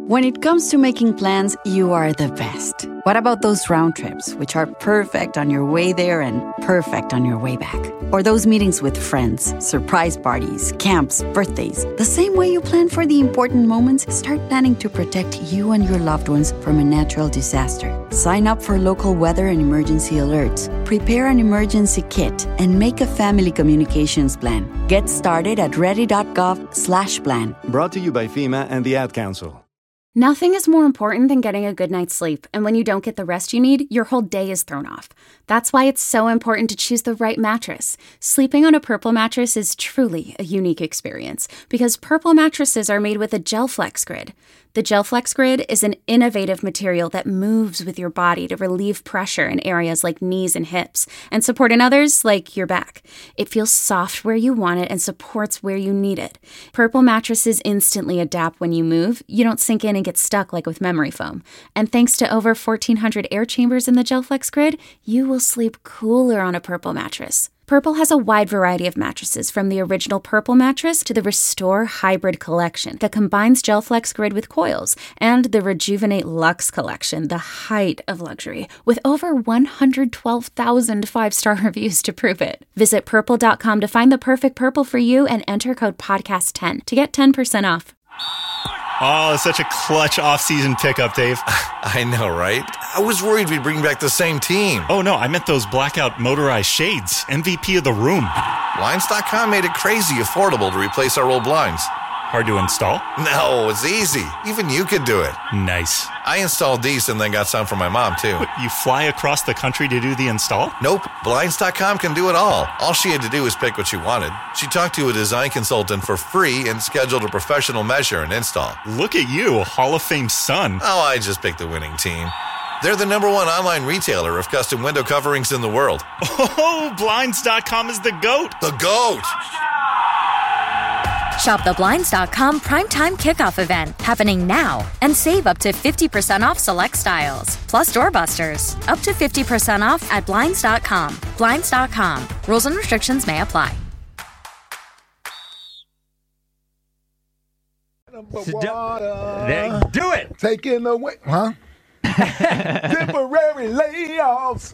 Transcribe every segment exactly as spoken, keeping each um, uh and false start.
When it comes to making plans, you are the best. What about those round trips, which are perfect on your way there and perfect on your way back? Or those meetings with friends, surprise parties, camps, birthdays. The same way you plan for the important moments, start planning to protect you and your loved ones from a natural disaster. Sign up for local weather and emergency alerts. Prepare an emergency kit and make a family communications plan. Get started at ready.gov slash plan. Brought to you by FEMA and the Ad Council. Nothing is more important than getting a good night's sleep, and when you don't get the rest you need, your whole day is thrown off. That's why it's so important to choose the right mattress. Sleeping on a Purple mattress is truly a unique experience, because Purple mattresses are made with a GelFlex Grid. The GelFlex Grid is an innovative material that moves with your body to relieve pressure in areas like knees and hips, and support in others like your back. It feels soft where you want it and supports where you need it. Purple mattresses instantly adapt when you move. You don't sink in and get stuck like with memory foam. And thanks to over fourteen hundred air chambers in the GelFlex Grid, you will sleep cooler on a Purple mattress. Purple has a wide variety of mattresses, from the original Purple mattress to the Restore Hybrid collection that combines GelFlex Grid with coils, and the Rejuvenate Luxe collection, the height of luxury, with over one hundred twelve thousand five-star reviews to prove it. Visit purple dot com to find the perfect Purple for you and enter code podcast ten to get ten percent off. Oh, such a clutch off-season pickup, Dave. I know, right? I was worried we'd bring back the same team. Oh, no, I meant those blackout motorized shades. M V P of the room. Blinds dot com made it crazy affordable to replace our old blinds. Hard to install? No, it's easy. Even you could do it. Nice. I installed these and then got some for my mom, too. What, you fly across the country to do the install? Nope. Blinds dot com can do it all. All she had to do was pick what she wanted. She talked to a design consultant for free and scheduled a professional measure and install. Look at you, a Hall of Fame son. Oh, I just picked the winning team. They're the number one online retailer of custom window coverings in the world. Oh, Blinds dot com is the GOAT. The GOAT! Shop the Blinds dot com Primetime Kickoff event happening now and save up to fifty percent off select styles. Plus doorbusters, up to fifty percent off at Blinds dot com. Blinds dot com. Rules and restrictions may apply. They do it. Taking away, huh? Temporary layoffs.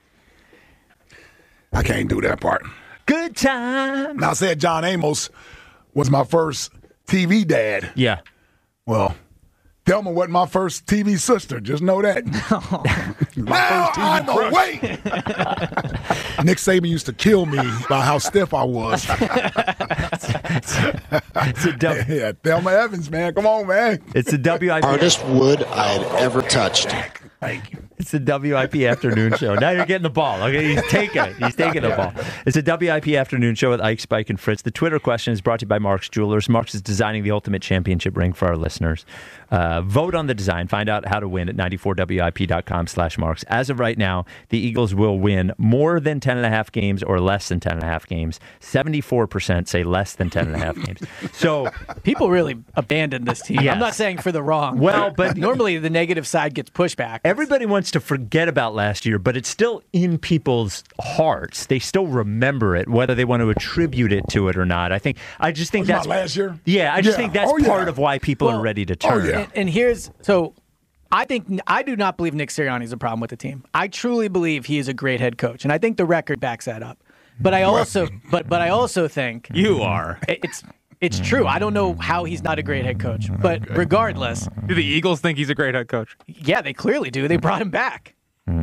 I can't do that part. Good time. Now, I said John Amos was my first T V dad. Yeah. Well, Thelma wasn't my first T V sister. Just know that. my now first T V I'm awake. Nick Saban used to kill me by how stiff I was. It's a w- yeah, Thelma Evans, man. Come on, man. It's a W I P. Hardest wood I'd ever touched. Thank you. It's the W I P afternoon show. Now you're getting the ball. Okay, he's taking it. He's taking the ball. It's a W I P afternoon show with Ike, Spike, and Fritz. The Twitter question is brought to you by Mark's Jewelers. Mark's is designing the ultimate championship ring for our listeners. Uh, vote on the design. Find out how to win at ninety-four W I P dot com slash Marks. As of right now, the Eagles will win more than ten and a half games or less than ten and a half games. seventy-four percent say less than ten and a half games. So people really abandon this team. Yes. I'm not saying for the wrong. Well, but normally the negative side gets pushback. Everybody wants to forget about last year, but it's still in people's hearts. They still remember it, whether they want to attribute it to it or not. I think. I just think Wasn't that's that last year. Yeah, I just Yeah. think that's Oh, yeah. part of why people Well, are ready to turn. oh, yeah. And, and here's so. I think I do not believe Nick Sirianni is a problem with the team. I truly believe he is a great head coach, and I think the record backs that up. But I also, but but I also think You are. it's it's true. I don't know how he's not a great head coach, but regardless, Do the Eagles think he's a great head coach? yeah, they clearly do. They brought him back.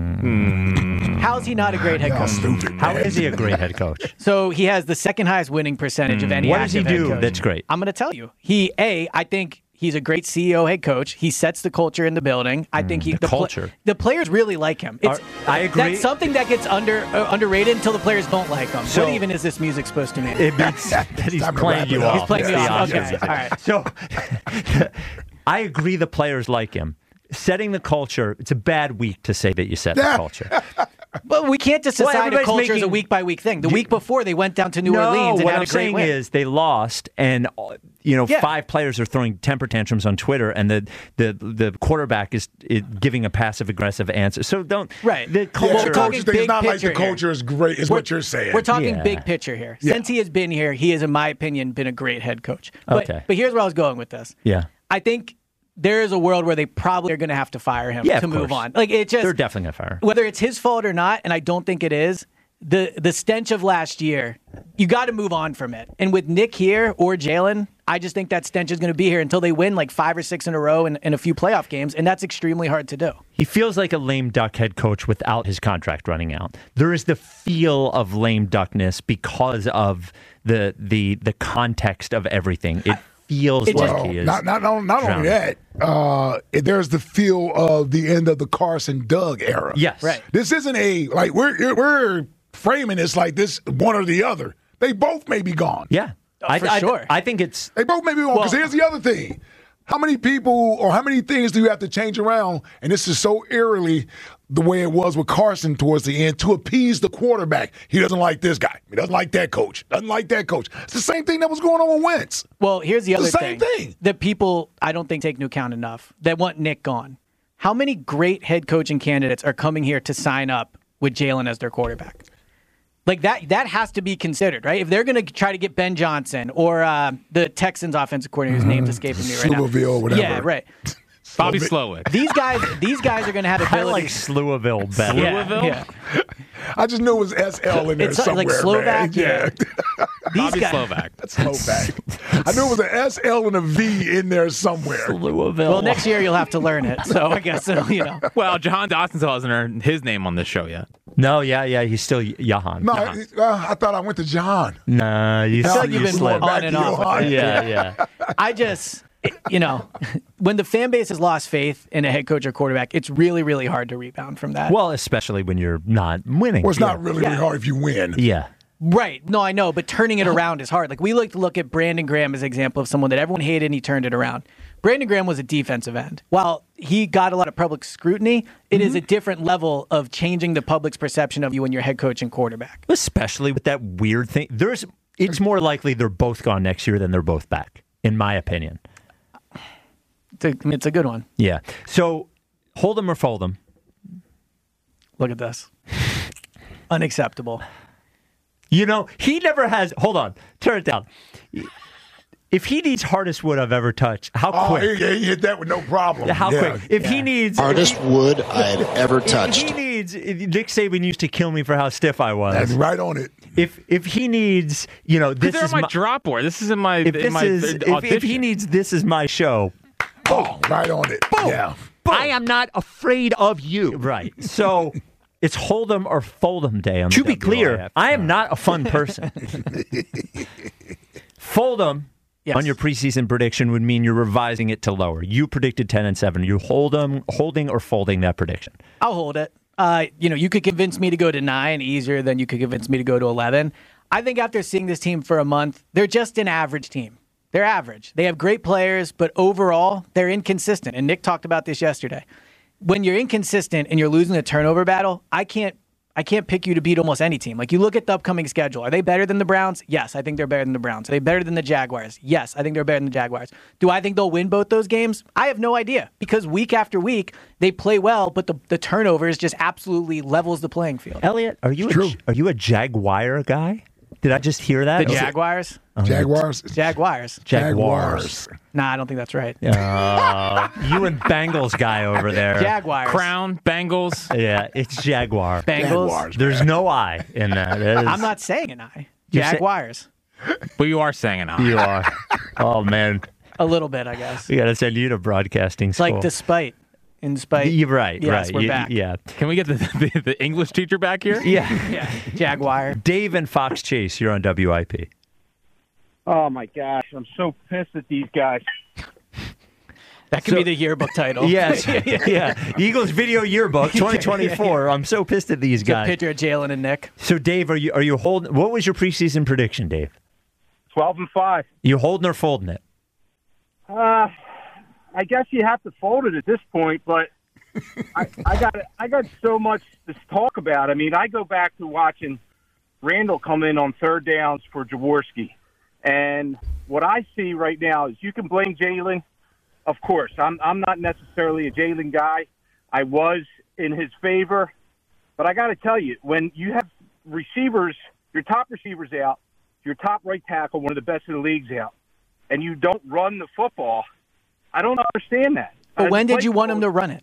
How is he not a great head Y'all coach? stupid. How man. is he a great head coach? So he has the second highest winning percentage of any What does he active head do coach. that's great? I'm going to tell you. He a I think he's a great C E O head coach. He sets the culture in the building. I think he The pla- culture. the players really like him. It's, Are- I agree. That's something that gets under uh, underrated until the players don't like him. So- what even is this music supposed to mean? It means that he's Time to playing wrap you it up. off. He's playing me It's the off. opposite. Okay, all right. So I agree the players like him. Setting the culture, it's a bad week to say that you set the culture. But we can't just Well, decide a everybody's culture is a making- week by week thing. The week before they went down to New no, Orleans and what had I'm a great saying win. is they lost, and uh, you know Yeah. five players are throwing temper tantrums on Twitter, and the the, the quarterback is, is giving a passive aggressive answer. So don't Right. the Yeah, culture. we're The talking coach thing is big not like the picture here. culture is great, is what you're saying. We're talking Yeah. big picture here. Yeah. Since he has been here, he has, in my opinion, been a great head coach. But, Okay. but here's where I was going with this. yeah. I think there is a world where they probably are going to have to fire him Yeah, to of move course. on. Like it just They're definitely going to fire him. whether it's his fault or not, and I don't think it is. The the stench of last year, you got to move on from it. And with Nick here or Jalen, I just think that stench is going to be here until they win like five or six in a row in, in a few playoff games, and that's extremely hard to do. He feels like a lame duck head coach without his contract running out. There is the feel of lame duckness because of the the the context of everything. It feels It like just- he is. Not not not, not only drowning. that. Uh, there's the feel of the end of the Carson Doug era. Yes. Right. This isn't a like we're we're framing this like this one or the other. They both may be gone. Yeah. I, for I, sure. I think it's They both may be gone. Because Well- here's the other thing. How many people or how many things do you have to change around? And this is so eerily the way it was with Carson towards the end to appease the quarterback. He doesn't like this guy. He doesn't like that coach. Doesn't like that coach. It's the same thing that was going on with Wentz. Well, here's the other It's the same thing, thing. that people I don't think take into account enough that want Nick gone. How many great head coaching candidates are coming here to sign up with Jalen as their quarterback? Like that that has to be considered, right? If they're going to try to get Ben Johnson or uh, the Texans offensive coordinator whose name's escaping me right now. Sluvaville, whatever. Yeah, right. Bobby Slowick. These guys these guys are going to have I ability. like Slewville better. yeah, Slewville? yeah. I just knew it was S L in there It's like somewhere. Slovak, man. Yeah. These Bobby guys. Slovak. Slovak. I knew it was an S L and a V in there somewhere. Slewville. Well, next year you'll have to learn it. So I guess it'll, you know. Well, Jahan Dotson still hasn't earned his name on this show yet. No, yeah, yeah, he's still Jahan. No, I, uh, I thought I went to John. Nah, you I feel like you you've been slipped. on and off. with it. Yeah, yeah. I just, you know, when the fan base has lost faith in a head coach or quarterback, it's really, really hard to rebound from that. Well, especially when you're not winning. Well, it's yeah. not really, really hard if you win. Yeah. Right. No, I know, but turning it around is hard. Like, we like to look at Brandon Graham as an example of someone that everyone hated and he turned it around. Brandon Graham was a defensive end. While he got a lot of public scrutiny, it Mm-hmm. is a different level of changing the public's perception of you when you're head coach and quarterback. Especially with that weird thing. There's it's more likely they're both gone next year than they're both back, in my opinion. It's a, it's a good one. Yeah. So hold them or fold them. Look at this. Unacceptable. You know, he never has. Hold on. Turn it down. If he needs hardest wood I've ever touched, how Oh, quick? he, he hit that with no problem. How Yeah. quick? If he needs. Hardest if he, wood I'd ever if touched. he needs. Nick Saban used to kill me for how stiff I was. That's right on it. If if he needs, you know, this They're is my, my drop board. This is in my, if in this my is uh, if, if audition. he needs this is my show. Oh, right on it. Yeah. I am not afraid of you. Right. So it's hold 'em or fold 'em day. On To the be clear, W I F. I am not a fun person. Fold 'em Yes. on your preseason prediction would mean you're revising it to lower. You predicted ten and seven. You hold 'em, holding or folding that prediction. I'll hold it. Uh, you know, you could convince me to go to nine easier than you could convince me to go to eleven. I think after seeing this team for a month, they're just an average team. They're average. They have great players, but overall, they're inconsistent. And Nick talked about this yesterday. When you're inconsistent and you're losing a turnover battle, I can't I can't pick you to beat almost any team. Like, you look at the upcoming schedule. Are they better than the Browns? Yes, I think they're better than the Browns. Are they better than the Jaguars? Yes, I think they're better than the Jaguars. Do I think they'll win both those games? I have no idea, because week after week, they play well, but the, the turnovers just absolutely levels the playing field. Elliot, are you a, True. are you a Jaguar guy? Did I just hear that? The Jaguars? Jaguars. Jaguars. Jaguars. Nah, I don't think that's right. Uh, you and Bengals guy over there. Jaguars. Crown, Bengals. Yeah, it's Jaguar. Bengals. Jaguars. There's no I in that. That is- I'm not saying an I. You're say- Jaguars. But you are saying an I. You are. Oh, man. A little bit, I guess. We got to send you to broadcasting It's school. like despite. In spite. You're right, Yes, right. we're You- back. Yeah. Can we get the, the, the English teacher back here? Yeah. Yeah. Jaguar. Dave and Fox Chase, you're on W I P. Oh, my gosh. I'm so pissed at these guys. That could So- be the yearbook title. Yes. yeah. Eagles Video Yearbook twenty twenty-four. I'm so pissed at these It's a guys. picture of Jalen and Nick. So, Dave, are you are you holding? What was your preseason prediction, Dave? twelve and five. You holding or folding it? Uh, I guess you have to fold it at this point, but I, I got I got so much to talk about. I mean, I go back to watching Randall come in on third downs for Jaworski, and what I see right now is you can blame Jalen. Of course, I'm I'm not necessarily a Jalen guy. I was in his favor, but I got to tell you, when you have receivers, your top receivers out, your top right tackle, one of the best in the league's out, and you don't run the football, I don't understand that. But As when did you play want him to caller, run it?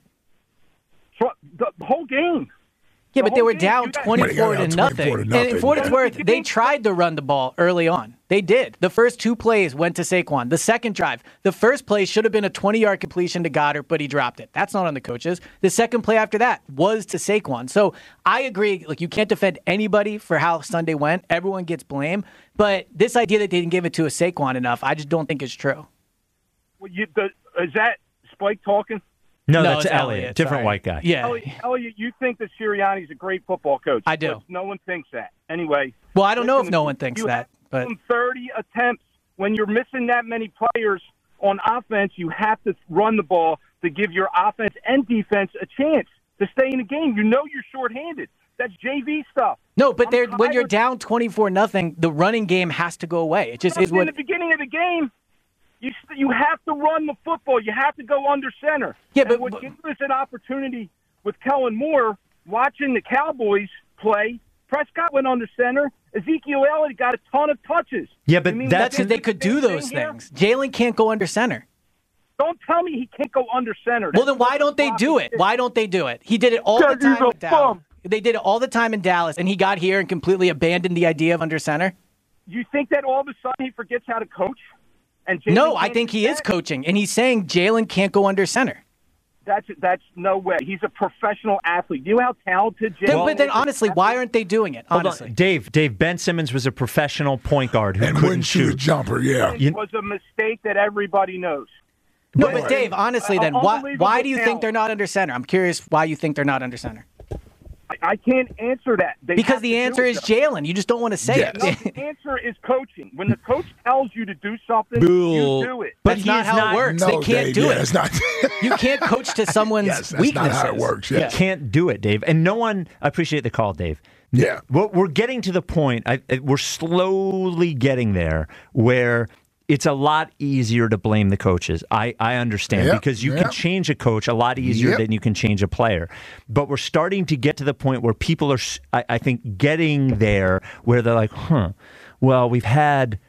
so- The the whole game. Yeah, The but they whole were game, down you guys- twenty-four They got to down nothing. twenty-four to nothing. And for what it's Yeah. worth, they tried to run the ball early on. They did. The first two plays went to Saquon. The second drive, the first play should have been a twenty-yard completion to Goddard, but he dropped it. That's not on the coaches. The second play after that was to Saquon. So I agree. Like, you can't defend anybody for how Sunday went. Everyone gets blame. But this idea that they didn't give it to a Saquon enough, I just don't think is true. Well, you, the, is that Spike talking? No, No, that's it's Elliott. Elliott, Different sorry. white guy. Yeah. Elliot, Elliot, you think that Sirianni's a great football coach. I do. but no one thinks that. Anyway. Well, I don't know if listen, no one thinks you that, have but thirty attempts. When you're missing that many players on offense, you have to run the ball to give your offense and defense a chance to stay in the game. You know you're shorthanded. That's J V stuff. no, but I'm they're, when you're tired- down twenty-four nothing, the running game has to go away. It just But is in what. the beginning of the game, you st- you have to run the football. You have to go under center. Yeah, And but- what but- gives us an opportunity with Kellen Moore watching the Cowboys play. Prescott went under center. Ezekiel Elliott got a ton of touches. Yeah, but You mean That's that's because they could do same those thing here? things. Jalen can't go under center. Don't tell me he can't go under center. Well, That's then why what don't they the do it? problem is. Why don't they do it? He did it all the Because he's time a with Dallas. bum. They did it all the time in Dallas, and he got here and completely abandoned the idea of under center. You think that all of a sudden he forgets how to coach? And Jalen No, I can't think do he is that? coaching, and he's saying Jalen can't go under center. That's that's no way. He's a professional athlete. You know how talented Jalen Then, but then, is? honestly, why aren't they doing it? Hold on. Honestly, Dave. Dave Ben Simmons was a professional point guard who And couldn't wouldn't shoot a shoot. jumper, yeah. It was a mistake that everybody knows. no, Right. but Dave, honestly, Uh, then why unbelievable why do you talent. think they're not under center? I'm curious why you think they're not under center. I, I can't answer that. They Because have the to do answer it, is though. Jalen. You just don't want to say Yes. No, it. the answer is coaching. When the coach tells you to do something, Bull. you do it. But But that's he not is how not- it works. No, they can't Dave, do yeah, it. It's not. You can't coach to someone's Yes, that's weaknesses. not how it works. Yeah. Can't do it, Dave. And no one. I appreciate the call, Dave. Yeah. We're, we're getting to the point. I, I- we're slowly getting there where it's a lot easier to blame the coaches. I, I understand Yep, because you yep. can change a coach a lot easier Yep. than you can change a player. But we're starting to get to the point where people are, s- I, I think, getting there where they're like, huh, well, we've had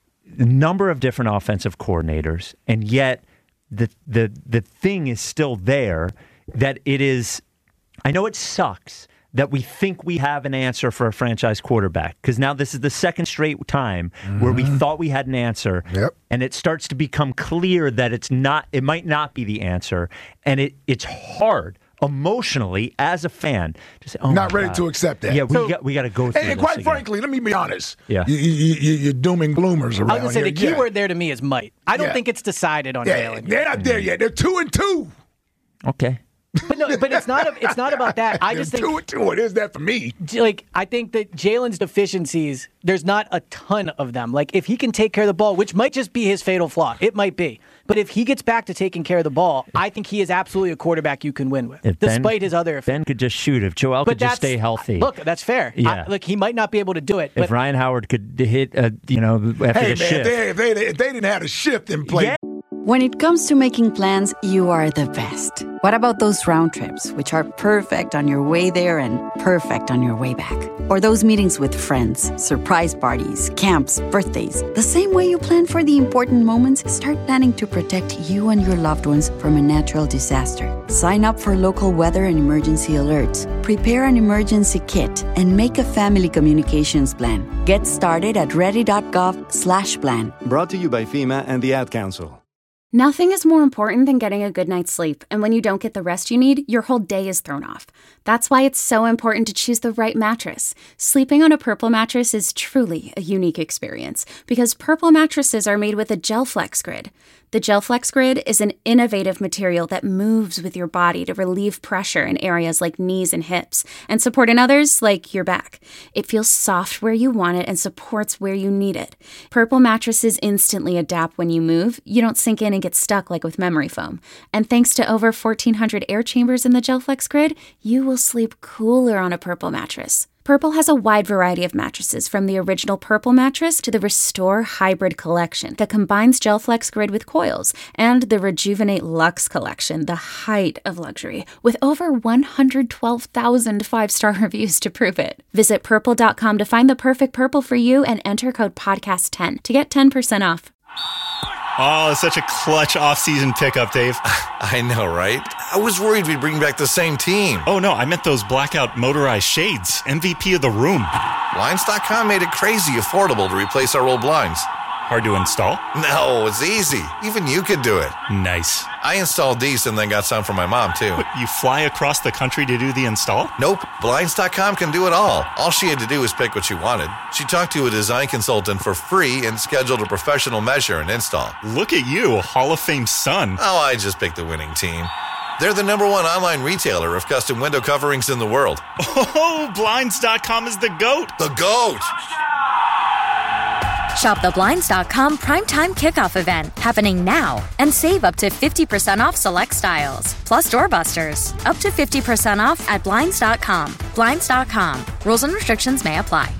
a number of different offensive coordinators, and yet the the the thing is still there that it is. I know it sucks that we think we have an answer for a franchise quarterback because now this is the second straight time where we thought we had an answer, Yep. and it starts to become clear that it's not. It might not be the answer, and it it's hard emotionally as a fan to say, "Oh, Not my ready God. to accept that. Yeah, we So- got we got to go through And, and this quite again. frankly, let me be honest. Yeah. You, you, you, you're dooming gloomers around I was going to say the key here. Yeah. word there to me is might. I don't Yeah. think it's decided on Yeah, Jalen. they're not there yet. They're two and two. Okay. But no, but it's not. It's not about that. I They're just think two and two. It is that for me. like I think that Jalen's deficiencies, there's not a ton of them. Like if he can take care of the ball, which might just be his fatal flaw, it might be. But if he gets back to taking care of the ball, I think he is absolutely a quarterback you can win with, If Ben- despite his other. Ben could just shoot. If Joel but could just that's- stay healthy. Look, that's fair. Yeah. I, look, he might not be able to do it, but if Ryan Howard could hit, a, you know, after Hey, the man, shift. if they, if, they, if they didn't have a shift in play, Yeah. When it comes to making plans, you are the best. What about those round trips, which are perfect on your way there and perfect on your way back? Or those meetings with friends, surprise parties, camps, birthdays. The same way you plan for the important moments, start planning to protect you and your loved ones from a natural disaster. Sign up for local weather and emergency alerts. Prepare an emergency kit and make a family communications plan. Get started at ready.gov slash plan. Brought to you by FEMA and the Ad Council. Nothing is more important than getting a good night's sleep, and when you don't get the rest you need, your whole day is thrown off. That's why it's so important to choose the right mattress. Sleeping on a Purple mattress is truly a unique experience because Purple mattresses are made with a GelFlex Grid. The GelFlex Grid is an innovative material that moves with your body to relieve pressure in areas like knees and hips and support in others like your back. It feels soft where you want it and supports where you need it. Purple mattresses instantly adapt when you move. You don't sink in and get stuck like with memory foam. And thanks to over fourteen hundred air chambers in the GelFlex Grid, you will sleep cooler on a Purple mattress. Purple has a wide variety of mattresses, from the original Purple mattress to the Restore Hybrid collection that combines GelFlex Grid with coils, and the Rejuvenate Luxe collection, the height of luxury, with over one hundred twelve thousand five-star reviews to prove it. Visit purple dot com to find the perfect Purple for you and enter code podcast ten to get ten percent off. Oh, such a clutch off-season pickup, Dave. I know, right? I was worried we'd bring back the same team. Oh, no, I meant those blackout motorized shades. M V P of the room. Blinds dot com made it crazy affordable to replace our old blinds. Hard to install? No, it's easy. Even you could do it. Nice. I installed these and then got some for my mom, too. What, you fly across the country to do the install? Nope. Blinds dot com can do it all. All she had to do was pick what she wanted. She talked to a design consultant for free and scheduled a professional measure and install. Look at you, a Hall of Fame son. Oh, I just picked the winning team. They're the number one online retailer of custom window coverings in the world. Oh, Blinds dot com is the GOAT. The GOAT! Shop the Blinds dot com Primetime Kickoff event happening now and save up to fifty percent off select styles. Plus doorbusters. Up to fifty percent off at Blinds dot com. Blinds dot com. Rules and restrictions may apply.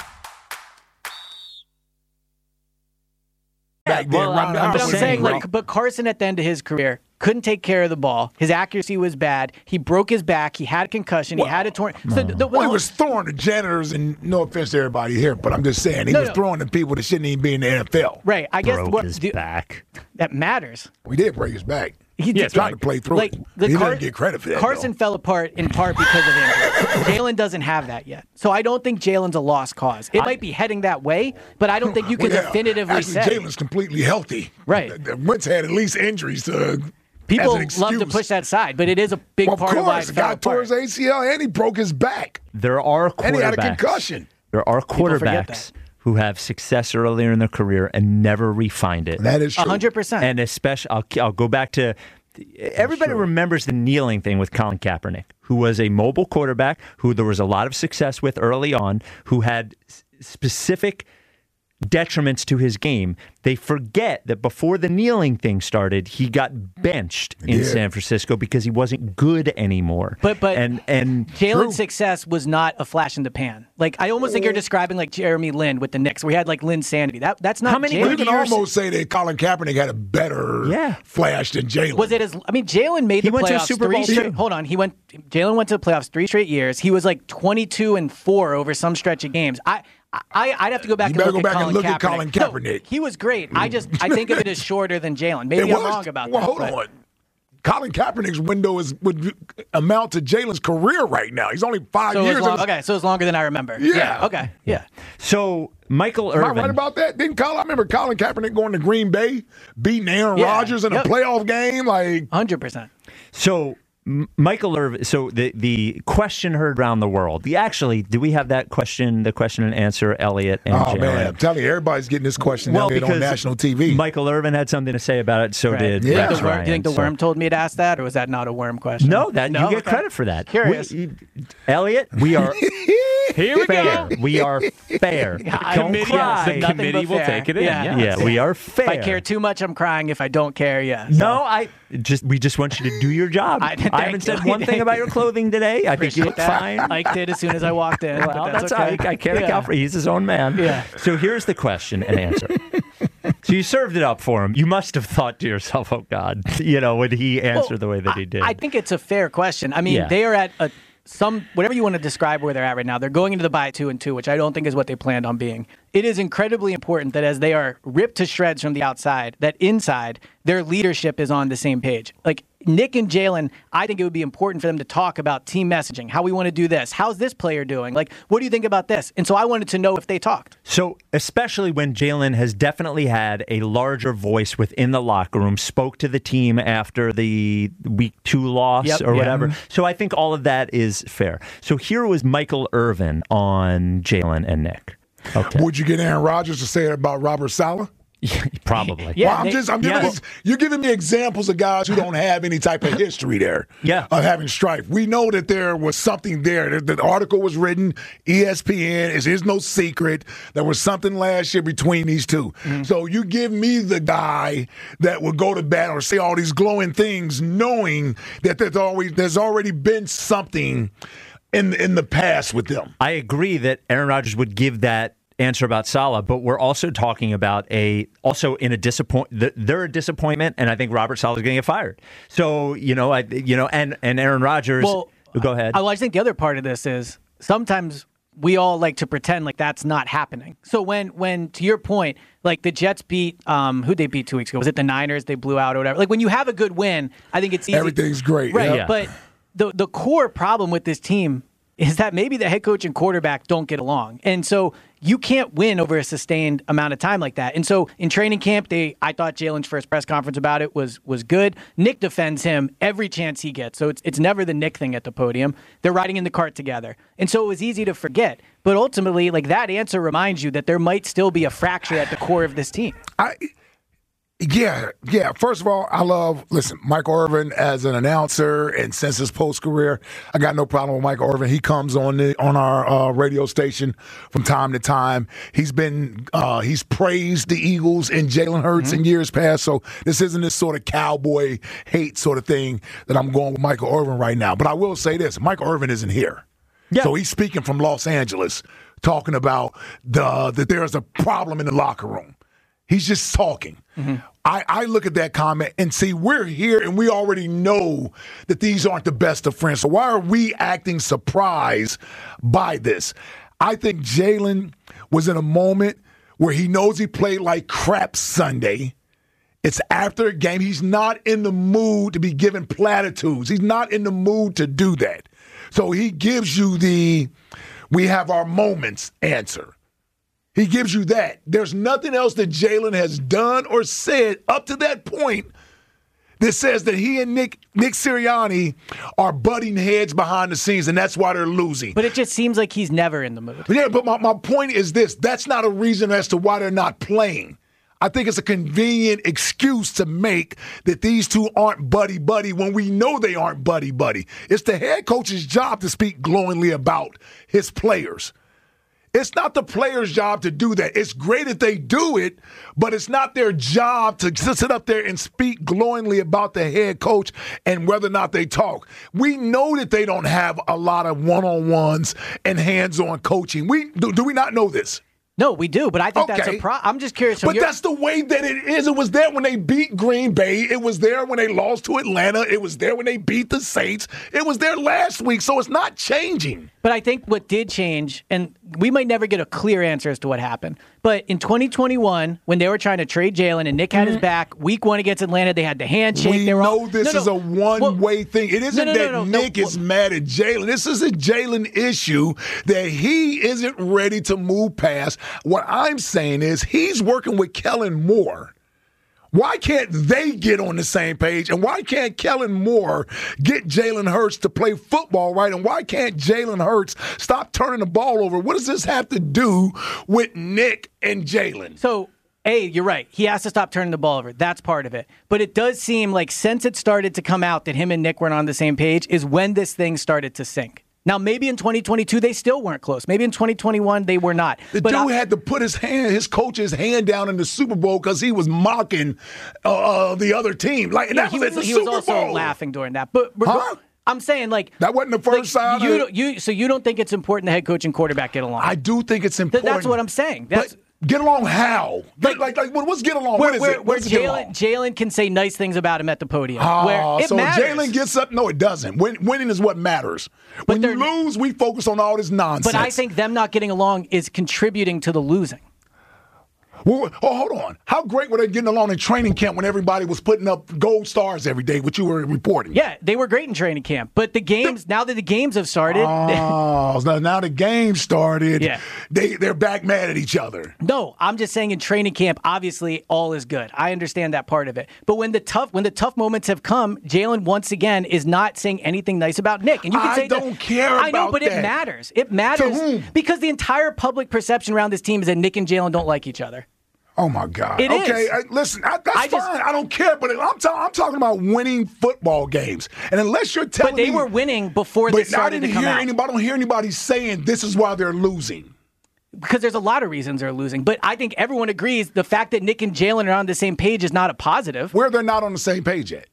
Back then, Well, right I'm, now, I'm just we're saying, wrong. like, but Carson at the end of his career couldn't take care of the ball. His accuracy was bad. He broke his back. He had a concussion. He had a torn. So the, the, Well, he was throwing to janitors, and no offense to everybody here, but I'm just saying he No, was no. throwing to people that shouldn't even be in the N F L. right. I guess Broke what his the- back. that matters. We did break his back. He He did tried to play through like it. the He Car- doesn't get credit for that. Carson though. fell apart in part because of injury. Jalen doesn't have that yet, so I don't think Jalen's a lost cause. It might be heading that way, but I don't think you can Well, yeah. definitively Actually, say. Jalen's completely healthy. Right. Wentz had at least injuries to. People as an love to excuse. push that side, but it is a big Well, of part of why course, it the fell guy tore apart. his A C L and he broke his back. There are quarterbacks. And he had a concussion. There are forget quarterbacks that. who have success earlier in their career and never refined it. That is true. A hundred percent. And especially, I'll, I'll go back to everybody remembers the kneeling thing with Colin Kaepernick, who was a mobile quarterback who there was a lot of success with early on, who had s- specific detriments to his game. They forget that before the kneeling thing started, he got benched in did. San Francisco because he wasn't good anymore. But but and and Jalen's success was not a flash in the pan. Like I almost think you're describing like Jeremy Lin with the Knicks, where he had like Lin sanity. That that's not. How many Jalen. You can almost say that Colin Kaepernick had a better Yeah. flash than Jalen. Was it as? I mean, Jalen made He the went to a playoffs Super three Bowl straight. too. Hold on, he went. Jalen went to the playoffs three straight years. He was like twenty-two and four over some stretch of games. I. I, I'd have to go back You and better look, go at, back Colin and look Kaepernick. at Colin No, Kaepernick. he was great. I just I think of it as shorter than Jalen. Maybe It I'm was- wrong about well, that. hold but- on. Colin Kaepernick's window is would amount to Jalen's career right now. He's only five So it was years. long, in his- okay, so it's longer than I remember. Yeah. Okay. Yeah. so Michael Am I Irvin. right about that? Didn't Colin? I remember Colin Kaepernick going to Green Bay, beating Aaron Yeah. Rodgers in Yep. a playoff game. Like, Hundred percent. So M- Michael Irvin. So the the question heard around the world. The actually, do we have that question? The question and answer, Elliot and oh Jalen? man, I'm telling you, everybody's getting this question Well, now because on national T V. Michael Irvin had something to say about it. So Right. did Do you think Rex the worm- Ryan. Do you think the so- worm told me to ask that, or was that not a worm question? No, that No? you get Okay. credit for that. Curious. We- Elliot, we are Here we fair. go. We are fair. I- Don't Committee- cry. the Nothing committee but will fair. take it in. Yeah. Yeah. Yeah, we are fair. If I care too much, I'm crying. If I don't care, yeah. So- No, I just we just want you to do your job. I- I, thank haven't you. said one thing about your clothing today. I think you Appreciate look that. fine. Ike did as soon as I walked in. Well, but that's, okay. Ike. I can't Yeah. account for. He's his own man. Yeah. So here's the question and answer. So you served it up for him. You must have thought to yourself, "Oh God," you know, when he answered Well, the way that he did. I, I think it's a fair question. I mean, Yeah. they are at a some whatever you want to describe where they're at right now. They're going into the bye at two and two, which I don't think is what they planned on being. It is incredibly important that as they are ripped to shreds from the outside, that inside their leadership is on the same page. Like Nick and Jalen, I think it would be important for them to talk about team messaging, how we want to do this, how's this player doing, like what do you think about this? And so I wanted to know if they talked. So, especially when Jalen has definitely had a larger voice within the locker room, spoke to the team after the week two loss Yep. or Yeah. whatever. So, I think all of that is fair. So, here was Michael Irvin on Jalen and Nick. Okay. Would you get Aaron Rodgers to say it about Robert Saleh? Probably. Yeah, well, I'm they- just, I'm giving yes. this, you're giving me examples of guys who don't have any type of history there. Yeah. Of having strife. We know that there was something there. The, the article was written, E S P N, it is no secret. There was something last year between these two. Mm-hmm. So you give me the guy that would go to bat or say all these glowing things, knowing that there's always there's already been something in in the past with them. I agree that Aaron Rodgers would give that answer about Saleh, but we're also talking about a also in a disappoint. They're a disappointment, and I think Robert Saleh is going to get fired. So you know, I you know, and and Aaron Rodgers. Well, go ahead. I, well, I think the other part of this is sometimes we all like to pretend like that's not happening. So when, when to your point, like the Jets beat, um, who'd they beat two weeks ago? Was it the Niners? They blew out or whatever. Like when you have a good win, I think it's easy. Everything's great. Right. Yeah. But the the core problem with this team is that maybe the head coach and quarterback don't get along. And so you can't win over a sustained amount of time like that. And so in training camp, they I thought Jalen's first press conference about it was was good. Nick defends him every chance he gets. So it's it's never the Nick thing at the podium. They're riding in the cart together. And so it was easy to forget. But ultimately, like that answer reminds you that there might still be a fracture at the core of this team. I Yeah, yeah. First of all, I love, listen, Michael Irvin as an announcer, and since his post-career, I got no problem with Michael Irvin. He comes on the on our uh, radio station from time to time. He's been, uh, he's praised the Eagles and Jalen Hurts mm-hmm. in years past, so this isn't this sort of cowboy hate sort of thing that I'm going with Michael Irvin right now. But I will say this, Michael Irvin isn't here. Yeah. So he's speaking from Los Angeles, talking about the that there's a problem in the locker room. He's just talking. Mm-hmm. I, I look at that comment and see we're here and we already know that these aren't the best of friends. So why are we acting surprised by this? I think Jalen was in a moment where he knows he played like crap Sunday. It's after a game. He's not in the mood to be giving platitudes. He's not in the mood to do that. So he gives you the we have our moments answer. He gives you that. There's nothing else that Jalen has done or said up to that point that says that he and Nick Nick Sirianni are butting heads behind the scenes, and that's why they're losing. But it just seems like he's never in the mood. Yeah, but my, my point is this. That's not a reason as to why they're not playing. I think it's a convenient excuse to make that these two aren't buddy-buddy when we know they aren't buddy-buddy. It's the head coach's job to speak glowingly about his players. It's not the player's job to do that. It's great if they do it, but it's not their job to sit up there and speak glowingly about the head coach and whether or not they talk. We know that they don't have a lot of one-on-ones and hands-on coaching. We do, do we not know this? No, we do, but I think okay. that's a problem. I'm just curious. But that's the way that it is. It was there when they beat Green Bay. It was there when they lost to Atlanta. It was there when they beat the Saints. It was there last week, so it's not changing. But I think what did change, and we might never get a clear answer as to what happened, but in twenty twenty-one, when they were trying to trade Jalen and Nick had mm-hmm. his back, week one against Atlanta, they had the handshake. We they were know all, this no, is no, a one-way well, thing. It isn't no, no, that no, no, Nick no, is well, mad at Jalen. This is a Jalen issue that he isn't ready to move past. What I'm saying is he's working with Kellen Moore. Why can't they get on the same page? And why can't Kellen Moore get Jalen Hurts to play football right? And why can't Jalen Hurts stop turning the ball over? What does this have to do with Nick and Jalen? So, A, you're right. He has to stop turning the ball over. That's part of it. But it does seem like since it started to come out that him and Nick weren't on the same page is when this thing started to sink. Now, maybe in twenty twenty-two, they still weren't close. Maybe in twenty twenty-one, they were not. The but dude I, had to put his hand, his coach's hand down in the Super Bowl because he was mocking uh, the other team. Like, and yeah, that he was, was, at the he Super was also Bowl. laughing during that. But, but huh? I'm saying, like, that wasn't the first like, sign. You, of, don't- you, so you don't think it's important the head coach and quarterback get along? I do think it's important. Th- that's what I'm saying. That's. But get along how? Like, like, like what's get along? Where, what is where, it? where What's get Jalen along? Jalen can say nice things about him at the podium. Oh, where it so matters. Jalen gets up. No, it doesn't. Win, winning is what matters. But when you lose, we focus on all this nonsense. But I think them not getting along is contributing to the losing. Well, oh, hold on. How great were they getting along in training camp when everybody was putting up gold stars every day, which you were reporting? Yeah, they were great in training camp. But the games, now that the games have started. Oh, now, now the game started. Yeah. They, they're back mad at each other. No, I'm just saying in training camp, obviously all is good. I understand that part of it. But when the tough when the tough moments have come, Jalen once again is not saying anything nice about Nick. And you can I say don't that, care I know, about but that. it matters. It matters To whom? because the entire public perception around this team is that Nick and Jalen don't like each other. Oh, my God. It okay, is. I, listen, I, that's I fine. just- I don't care, but I'm, ta- I'm talking about winning football games. And unless you're telling But they me, were winning before but this I started didn't to come hear out. anybody, I don't hear anybody saying this is why they're losing. Because there's a lot of reasons they're losing. But I think everyone agrees the fact that Nick and Jalen are on the same page is not a positive. Where they're not on the same page yet.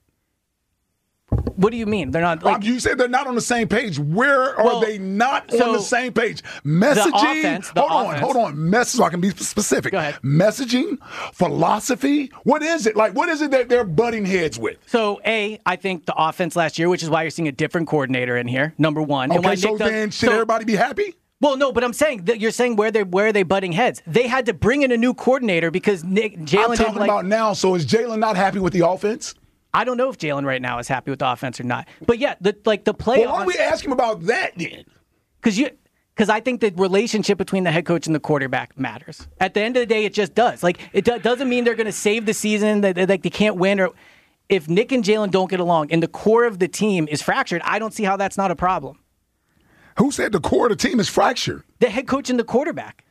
What do you mean? They're not like You said they're not on the same page. Where are Well, they not so on the same page? Messaging. the offense- the hold offense- on, hold on. Mess so I can be specific. Go ahead. Messaging, philosophy. What is it? Like, what is it that they're butting heads with? So, A, I think the offense last year, which is why you're seeing a different coordinator in here, number one. and why Okay, so Nick does- then should so- everybody be happy? Well, no, but I'm saying that you're saying where they where are they butting heads? They had to bring in a new coordinator because Nick Jalen. I'm talking like, about now. So is Jalen not happy with the offense? I don't know if Jalen right now is happy with the offense or not. But yeah, the like the play. Well, why don't we ask him about that then? Because you. Because I think the relationship between the head coach and the quarterback matters. At the end of the day, it just does. Like it do- doesn't mean they're going to save the season. That like they can't win. Or if Nick and Jalen don't get along and the core of the team is fractured, I don't see how that's not a problem. Who said the core of the team is fractured? The head coach and the quarterback.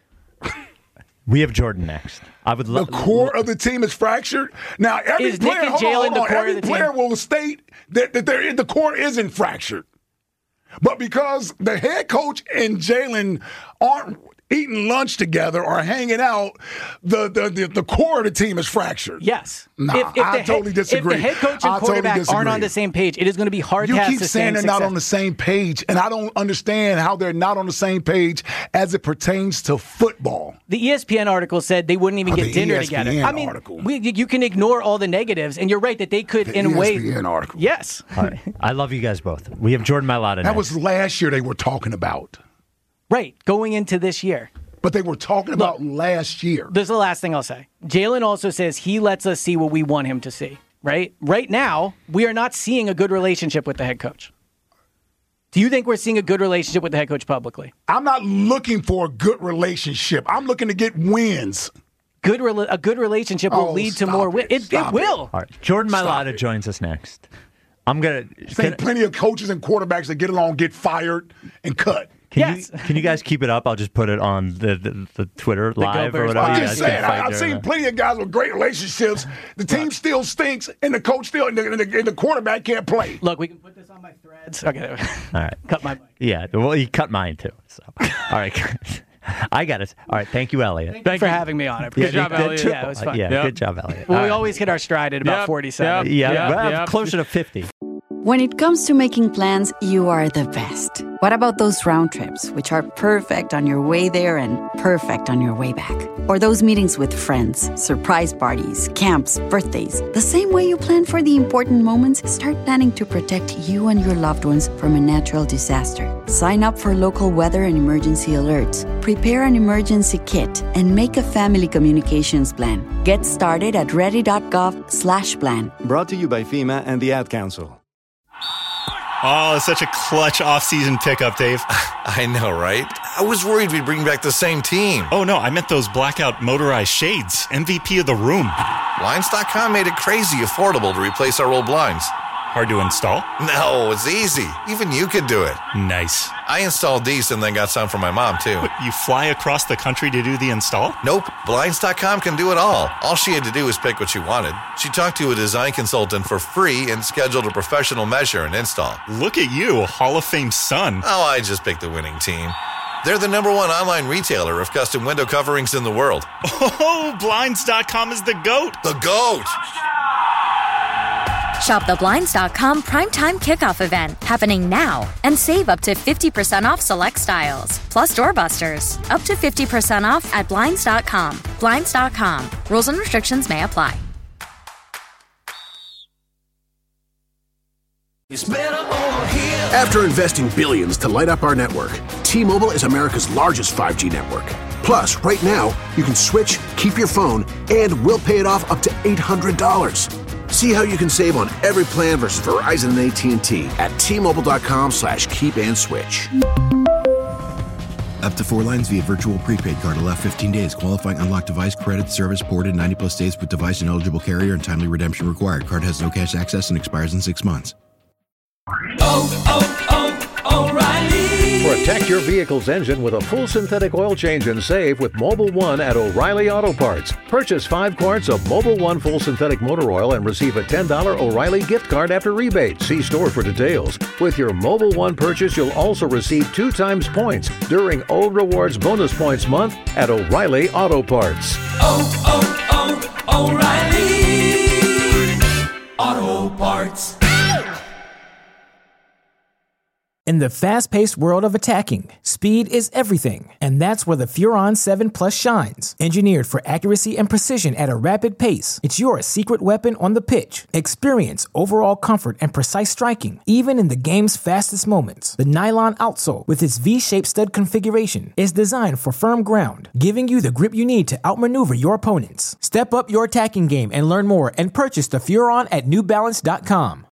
We have Jordan next. I would love the core of the team is fractured. Now every is player, Nick and hold on, Jalen hold the on, core every of the player team? will state that, that they're, the core isn't fractured. But because the head coach and Jalen aren't eating lunch together or hanging out, the, the, the, the core of the team is fractured. Yes. Nah, if, if I the totally head, disagree. If the head coach and I totally quarterback disagree. aren't on the same page, it is going to be hard You to keep saying they're not on the same page, and I don't understand how they're not on the same page as it pertains to football. The E S P N article said they wouldn't even Oh, get the dinner E S P N together. I mean, article. we, you can ignore all the negatives, and you're right that they could, The in a E S way. P N article. Yes. All right. I love you guys both. We have Jordan Mailata That next. was last year they were talking about. Right, going into this year. But they were talking about Look, last year. This is the last thing I'll say. Jalen also says he lets us see what we want him to see, right? Right now, we are not seeing a good relationship with the head coach. Do you think we're seeing a good relationship with the head coach publicly? I'm not looking for a good relationship. I'm looking to get wins. Good, re- a good relationship will Oh, lead to stop more it. wins. It, it Stop will. All right. Jordan Stop Mailata it. joins us next. I'm going to. There's plenty of coaches and quarterbacks that get along, get fired, and cut. Can Yes. you can you guys keep it up? I'll just put it on the the, the Twitter live or Go Bears whatever. I'm You just guys can saying, fight I, I've during seen that. plenty of guys with great relationships. The team still stinks, and the coach still, and the, and the, and the quarterback can't play. Look, we can put this on my threads. Okay. All right. Cut my mic. Yeah. Well, you cut mine too. So, all right. I got it. All right. Thank you, Elliot. Thank, you for having me on. I Yeah, appreciate job, it. Elliot. Yeah, it was fun. Yeah. Yep. Good job, Elliot. Well, All we right. always hit our stride at about Yep, forty-seven. yep. Yeah, Yep, well, yep. closer to fifty. When it comes to making plans, you are the best. What about those round trips, which are perfect on your way there and perfect on your way back? Or those meetings with friends, surprise parties, camps, birthdays? The same way you plan for the important moments, start planning to protect you and your loved ones from a natural disaster. Sign up for local weather and emergency alerts. Prepare an emergency kit and make a family communications plan. Get started at ready.gov slash plan. Brought to you by FEMA and the Ad Council. Oh, it's such a clutch off-season pickup, Dave. I know, right? I was worried we'd bring back the same team. Oh, no, I meant those blackout motorized shades. M V P of the room. Blinds dot com made it crazy affordable to replace our old blinds. Hard to install? No, it's easy. Even you could do it. Nice. I installed these and then got some for my mom, too. But you fly across the country to do the install? Nope. Blinds dot com can do it all. All she had to do was pick what she wanted. She talked to a design consultant for free and scheduled a professional measure and install. Look at you, Hall of Fame son. Oh, I just picked the winning team. They're the number one online retailer of custom window coverings in the world. Oh, Blinds dot com is the GOAT. The GOAT! Shop the Blinds dot com primetime kickoff event happening now and save up to fifty percent off select styles. Plus doorbusters. Up to fifty percent off at Blinds dot com. Blinds dot com. Rules and restrictions may apply. After investing billions to light up our network, T-Mobile is America's largest five G network. Plus, right now, you can switch, keep your phone, and we'll pay it off up to eight hundred dollars. See how you can save on every plan versus Verizon and A T and T at T-Mobile.com slash keep and switch. Up to four lines via virtual prepaid card. Allow fifteen days. Qualifying unlocked device credit service ported ninety plus days with device and eligible carrier and timely redemption required. Card has no cash access and expires in six months. Oh, oh, oh, O'Reilly. Protect your vehicle's engine with a full synthetic oil change and save with Mobile One at O'Reilly Auto Parts. Purchase five quarts of Mobile One full synthetic motor oil and receive a ten dollars O'Reilly gift card after rebate. See store for details. With your Mobile One purchase, you'll also receive two times points during O Rewards Bonus Points Month at O'Reilly Auto Parts. Oh, oh, oh, O'Reilly Auto Parts. In the fast-paced world of attacking, speed is everything, and that's where the Furon seven Plus shines. Engineered for accuracy and precision at a rapid pace, it's your secret weapon on the pitch. Experience overall comfort and precise striking, even in the game's fastest moments. The nylon outsole, with its V-shaped stud configuration, is designed for firm ground, giving you the grip you need to outmaneuver your opponents. Step up your attacking game and learn more and purchase the Furon at New Balance dot com.